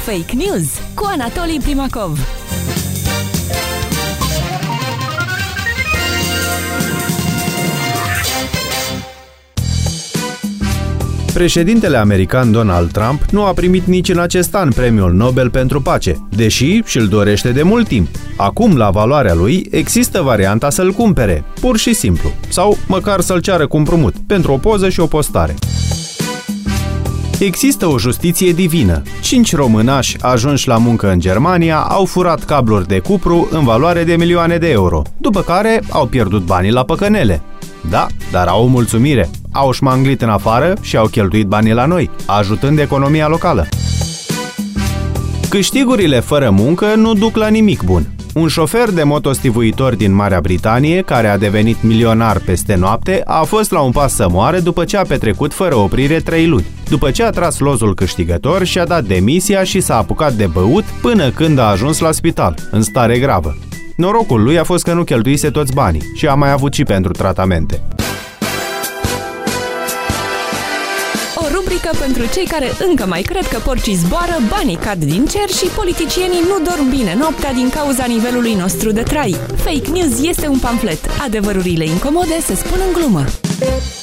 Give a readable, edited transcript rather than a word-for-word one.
Fake News cu Anatolii Primakov. Președintele american Donald Trump nu a primit nici în acest an premiul Nobel pentru pace, deși și-l dorește de mult timp. Acum, la valoarea lui, există varianta să-l cumpere, pur și simplu, sau măcar să-l ceară cu împrumut, pentru o poză și o postare. Există o justiție divină. 5 românași ajunși la muncă în Germania au furat cabluri de cupru în valoare de milioane de euro, după care au pierdut banii la păcănele. Da, dar au o mulțumire. Au șmanglit în afară și au cheltuit banii la noi, ajutând economia locală. Câștigurile fără muncă nu duc la nimic bun. Un șofer de motostivuitor din Marea Britanie, care a devenit milionar peste noapte, a fost la un pas să moară după ce a petrecut fără oprire 3 luni. După ce a tras lozul câștigător, și-a dat demisia și s-a apucat de băut până când a ajuns la spital, în stare gravă. Norocul lui a fost că nu cheltuise toți banii și a mai avut și pentru tratamente. O rubrică pentru cei care încă mai cred că porcii zboară, banii cad din cer și politicienii nu dorm bine noaptea din cauza nivelului nostru de trai. Fake News este un pamflet. Adevărurile incomode se spun în glumă.